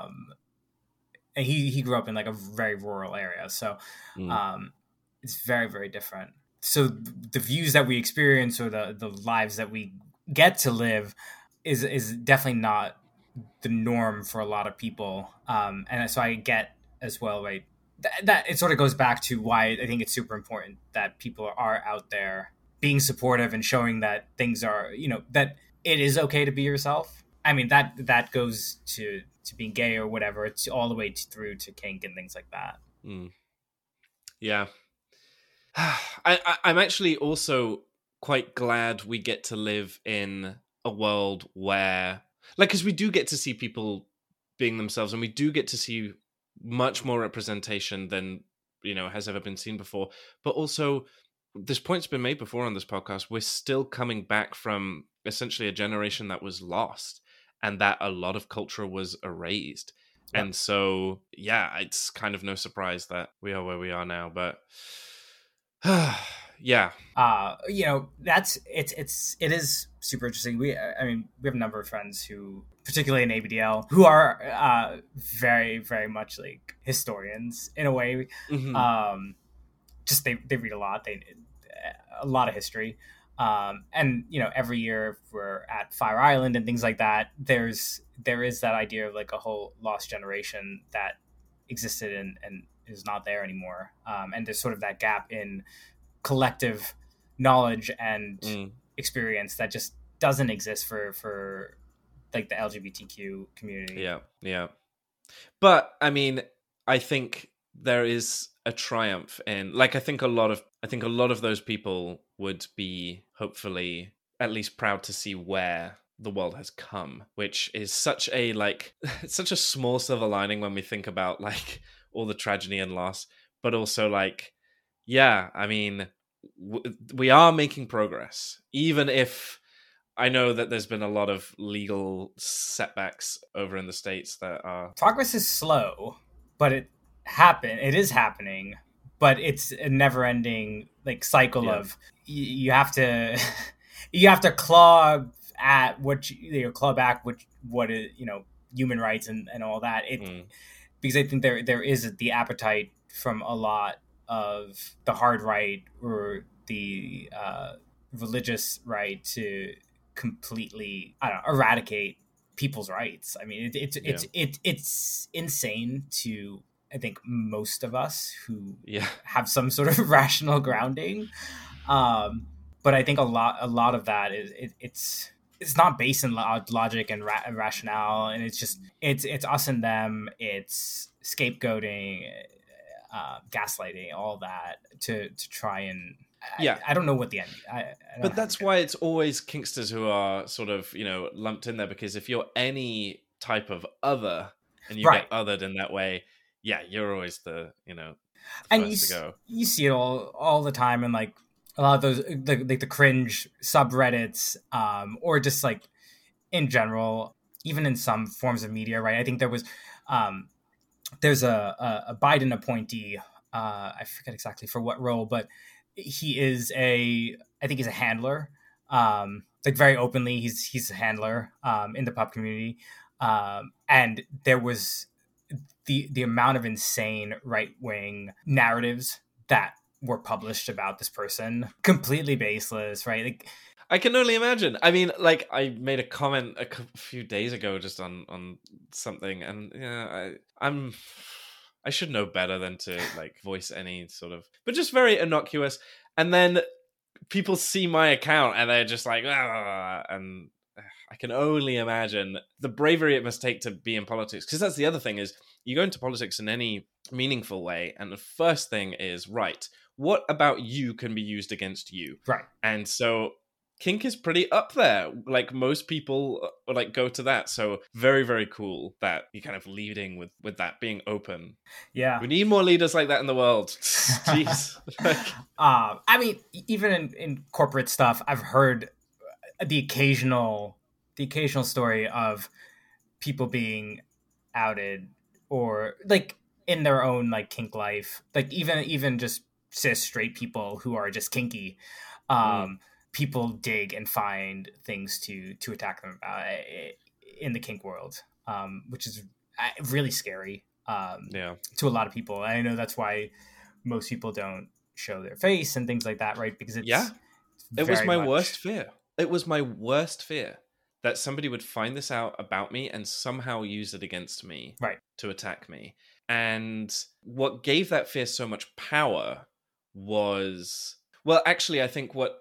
And he grew up in like a very rural area. So it's very, very different. So the views that we experience, or the lives that we get to live is definitely not the norm for a lot of people. And so I get as well, right, that it sort of goes back to why I think it's super important that people are out there being supportive and showing that things are, that it is okay to be yourself. I mean, that goes to being gay or whatever. It's all the way through to kink and things like that. Yeah. I'm actually also quite glad we get to live in a world where, like, because we do get to see people being themselves, and we do get to see much more representation than has ever been seen before. But also, this point's been made before on this podcast, we're still coming back from essentially a generation that was lost, and that a lot of culture was erased. Yeah. And so, yeah, it's kind of no surprise that we are where we are now. But yeah, it is super interesting. We have a number of friends who, particularly in ABDL, who are very, very much like historians in a way. Mm-hmm. Just they read a lot. A lot of history. And every year we're at Fire Island and things like that, there is that idea of like a whole lost generation that existed and is not there anymore. And there's sort of that gap in collective knowledge and experience that just doesn't exist for like the LGBTQ community. Yeah. But I mean, I think there is a triumph in, like, I think a lot of those people would be hopefully at least proud to see where the world has come, which is such a such a small silver lining when we think about like all the tragedy and loss, but also like, yeah, I mean, we are making progress, even if I know that there's been a lot of legal setbacks over in the States that are... Progress is slow, but it is happening, but it's a never-ending like cycle of you have to claw at what claw back what is human rights and all that. Because I think there is the appetite from a lot of the hard right or the religious right to completely eradicate people's rights. I mean, it's insane to, I think, most of us who have some sort of rational grounding. But I think a lot of that is it's not based in logic and rationale, and it's us and them. It's scapegoating, gaslighting, all that to try and. I don't know what the end. But that's why it's always kinksters who are sort of lumped in there, because if you're any type of other and you get othered in that way, you're always the first to go. You see it all the time, and like a lot of those the cringe subreddits, or just like in general, even in some forms of media, right? I think there was there's a Biden appointee, I forget exactly for what role, but he is I think he's a handler, like very openly he's a handler in the pup community, and there was the amount of insane right-wing narratives that were published about this person, completely baseless, right? Like, I can only imagine. I mean, like, I made a comment a few days ago just on something, and I should know better than to like voice any sort of, but just very innocuous. And then people see my account and they're just like, and I can only imagine the bravery it must take to be in politics. Because that's the other thing, is you go into politics in any meaningful way, and the first thing is, right, what about you can be used against you? Right. And so kink is pretty up there. Like, most people like go to that. So very, very cool that you're kind of leading with that, being open. Yeah. We need more leaders like that in the world. Jeez. I mean, even in corporate stuff, I've heard the occasional story of people being outed, or like in their own like kink life, like even just cis straight people who are just kinky. People dig and find things to attack them about in the kink world, which is really scary to a lot of people. And I know that's why most people don't show their face and things like that, right? Because it was my worst fear. It was my worst fear that somebody would find this out about me and somehow use it against me, right, to attack me. And what gave that fear so much power was, well, actually, I think what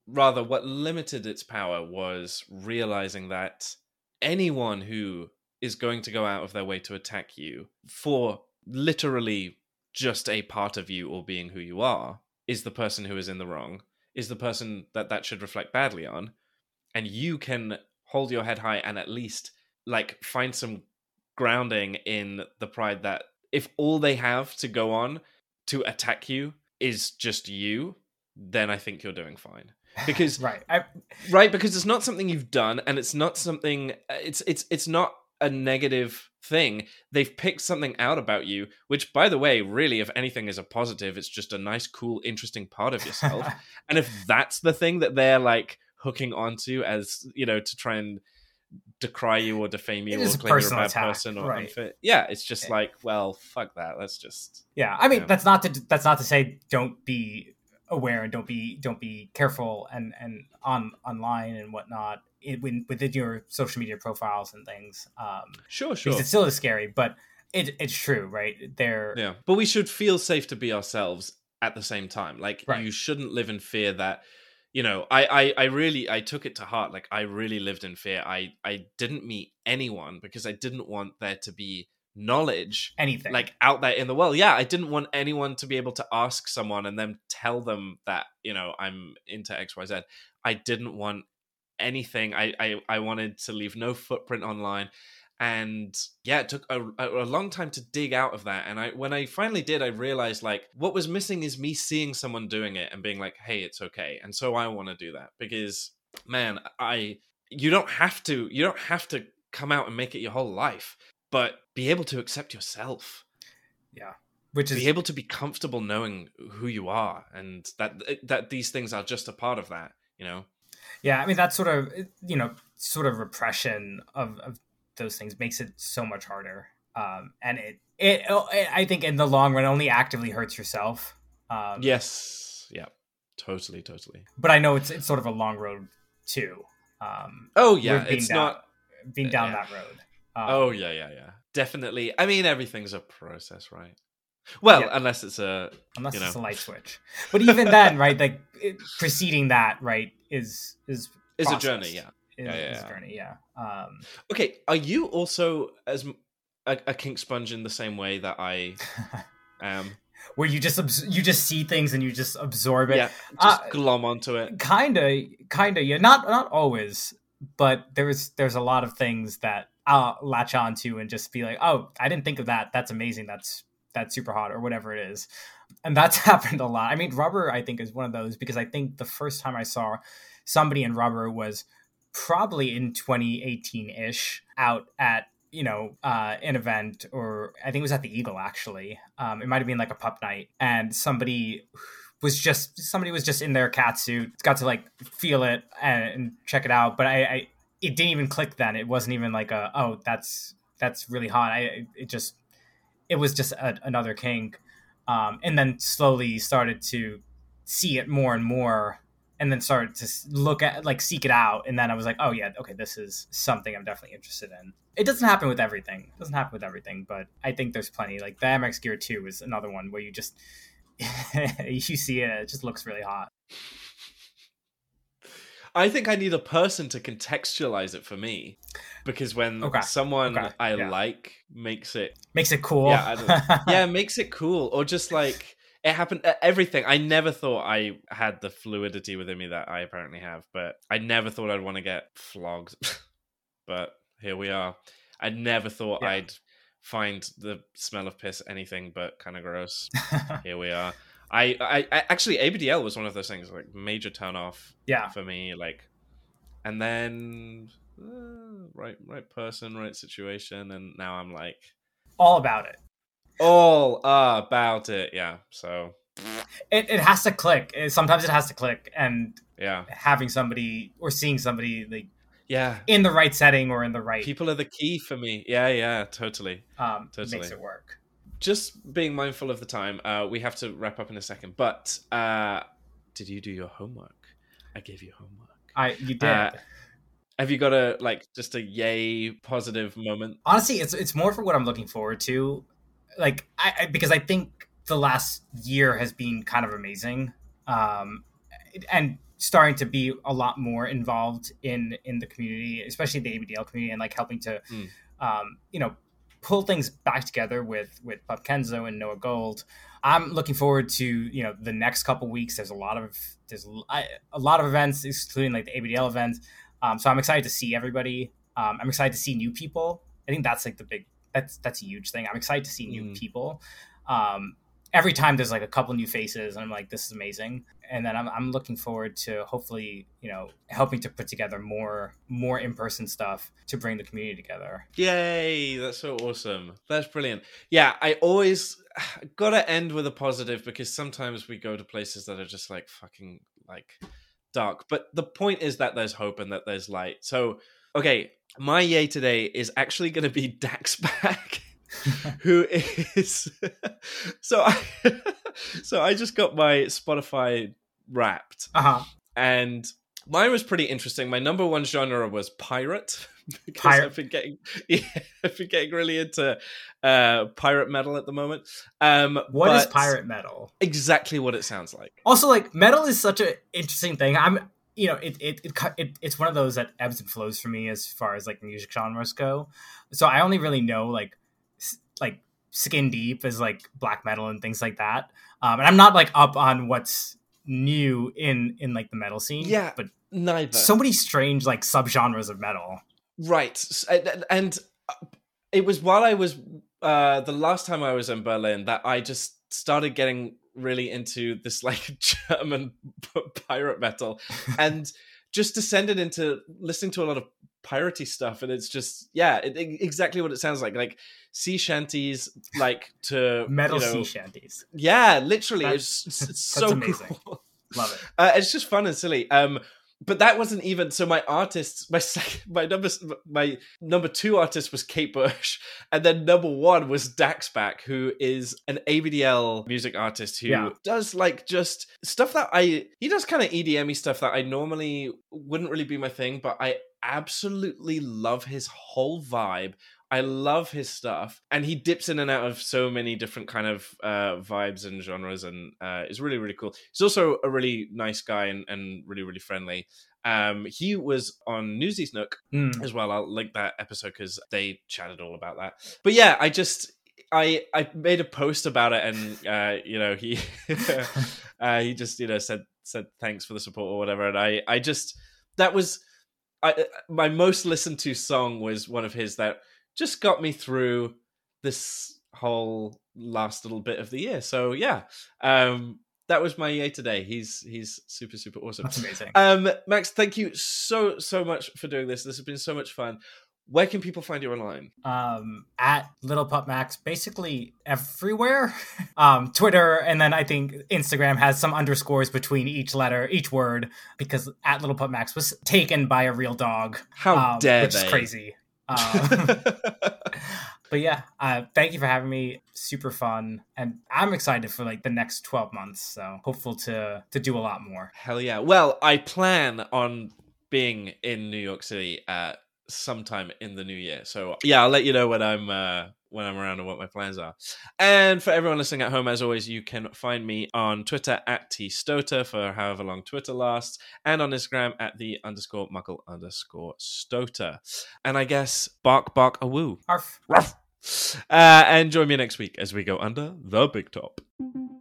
limited its power was realizing that anyone who is going to go out of their way to attack you for literally just a part of you or being who you are is the person who is in the wrong, is the person that should reflect badly on. And you can hold your head high and at least like find some grounding in the pride that if all they have to go on to attack you is just you, then I think you're doing fine. Because because it's not something you've done, and it's not something, it's not a negative thing. They've picked something out about you, which, by the way, really, if anything, is a positive. It's just a nice, cool, interesting part of yourself. And if that's the thing that they're like hooking onto as, to try and decry you or defame you or claim you're a bad person or unfit, it's just like, well, fuck that. Let's just I mean, that's not to say don't be aware and don't be careful and online and whatnot within your social media profiles and things. Sure. Because it still is scary, but it's true, right? But we should feel safe to be ourselves at the same time. Like, you shouldn't live in fear that, I took it to heart. Like, I really lived in fear. I didn't meet anyone because I didn't want there to be knowledge anything like out there in the world. I didn't want anyone to be able to ask someone and then tell them that I'm into XYZ. I didn't want anything. I wanted to leave no footprint online, and it took a long time to dig out of that. And when I finally did, I realized like what was missing is me seeing someone doing it and being like, hey, it's okay. And so I want to do that because, man, you don't have to come out and make it your whole life, but be able to accept yourself. Which is, be able to be comfortable knowing who you are, and that these things are just a part of that, I mean, that sort of repression of those things makes it so much harder. And it I think in the long run only actively hurts yourself. Yes. Yeah. Totally. But I know it's sort of a long road too. It's not being down that road. Definitely. I mean, everything's a process, right? Well, unless it's a light switch. But even then, right? Like preceding that, right, is a journey. his journey. Yeah. Okay, are you also as a kink sponge in the same way that I am? Where you just see things and you just absorb it. Yeah, just glom onto it. Kinda. Yeah, not always, but there's a lot of things that I'll latch onto and just be like, oh, I didn't think of that. That's amazing. That's super hot, or whatever it is. And that's happened a lot. I mean, Rubber, I think, is one of those, because I think the first time I saw somebody in Rubber was probably in 2018-ish, out at an event, or I think it was at the Eagle, actually. It might have been like a pup night, and somebody was just in their cat suit, got to like feel it and check it out. But it didn't even click then. It wasn't even like that's really hot. It was just another kink. And then slowly started to see it more and more, and then started to look at, like, seek it out. And then I was like, oh yeah, okay, this is something I'm definitely interested in. It doesn't happen with everything. But I think there's plenty. Like the MX Gear 2 is another one where you just, you see it, it just looks really hot. I think I need a person to contextualize it for me, because when someone I like makes it cool. Yeah, makes it cool, or just like it happened. Everything. I never thought I had the fluidity within me that I apparently have, but I never thought I'd want to get flogged. But here we are. I never thought I'd find the smell of piss anything but kind of gross. Here we are. I actually, ABDL was one of those things, like, major turn off for me, like, and then right person, right situation, and now I'm like all about it. Yeah. So it has to click. Sometimes it has to click, and having somebody or seeing somebody like in the right setting or in the right people are the key for me. Totally. Makes it work. Just being mindful of the time. We have to wrap up in a second, but did you do your homework? I gave you homework. You did. Have you got just a yay positive moment? Honestly, it's more for what I'm looking forward to. Like, because I think the last year has been kind of amazing, and starting to be a lot more involved in the community, especially the ABDL community, and like helping to, pull things back together with Pup Kenzo and Noah Gold. I'm looking forward to the next couple weeks. There's a lot of events, including like the ABDL event. So I'm excited to see everybody. I'm excited to see new people. I think that's like that's a huge thing. I'm excited to see new people. Every time there's like a couple new faces, and I'm like, this is amazing. And then I'm looking forward to hopefully, helping to put together more in-person stuff to bring the community together. Yay, that's so awesome. That's brilliant. Yeah, I always gotta end with a positive, because sometimes we go to places that are just like fucking like dark. But the point is that there's hope and that there's light. So, okay, my yay today is actually going to be Dax back. Who is so I just got my Spotify Wrapped, and mine was pretty interesting. My number one genre was pirate, because I've been getting really into pirate metal at the moment. What is pirate metal? Exactly what it sounds like. Also, like, metal is such an interesting thing. It's one of those that ebbs and flows for me as far as like music genres go. So I only really know like Skin Deep is like black metal and things like that. And I'm not like up on what's new in like the metal scene. Yeah, but neither. So many strange like subgenres of metal. Right. And it was while I was the last time I was in Berlin that I just started getting really into this like German pirate metal, and just descended into listening to a lot of piratey stuff, and it's just exactly what it sounds like sea shanties, like to metal sea shanties. Yeah, literally, it's so amazing. Cool. Love it. It's just fun and silly. But that wasn't even so. My artists, my number two artist was Kate Bush, and then number one was Dax back, who is an ABDL music artist who does like just stuff that he does kind of EDM-y stuff that I normally wouldn't really be my thing, but I absolutely love his whole vibe. I love his stuff, and he dips in and out of so many different kind of vibes and genres, and is really, really cool. He's also a really nice guy and really, really friendly. He was on Newsies Nook as well. I'll link that episode because they chatted all about that. But yeah, I made a post about it, and he he just said thanks for the support or whatever, and my most listened to song was one of his that just got me through this whole last little bit of the year. So yeah, that was my yay today. He's super, super awesome. That's amazing. Max, thank you so much for doing this. This has been so much fun. Where can people find you online? At Little Pup Max, basically everywhere. Twitter, and then I think Instagram has some underscores between each letter, each word, because at Little Pup Max was taken by a real dog. How dare which they? Is crazy. But yeah, thank you for having me. Super fun, and I'm excited for like the next 12 months. So hopeful to do a lot more. Hell yeah! Well, I plan on being in New York City sometime in the new year. So yeah, I'll let you know when I'm around and what my plans are. And for everyone listening at home, as always, you can find me on Twitter at tstota for however long Twitter lasts, and on Instagram at _muckle_stota. And I guess bark a woo. Arf. Ruff. And join me next week as we go under the big top.